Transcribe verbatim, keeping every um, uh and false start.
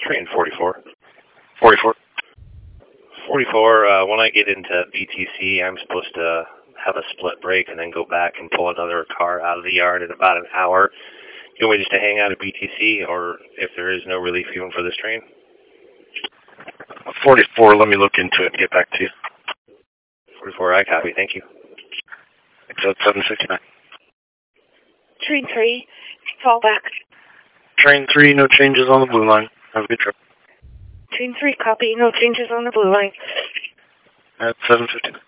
Train forty-four. forty-four. forty-four, uh, when I get into B T C, I'm supposed to have a split break and then go back and pull another car out of the yard in about an hour. Do you want me just to hang out at B T C, or if there is no relief even for this train? forty-four, let me look into it and get back to you. forty-four, I copy, thank you. Exit seven fifty-nine. Train three, fall back. Train three, no changes on the blue line. Have a good trip. Train three, copy, no changes on the blue line. At seven fifty-nine.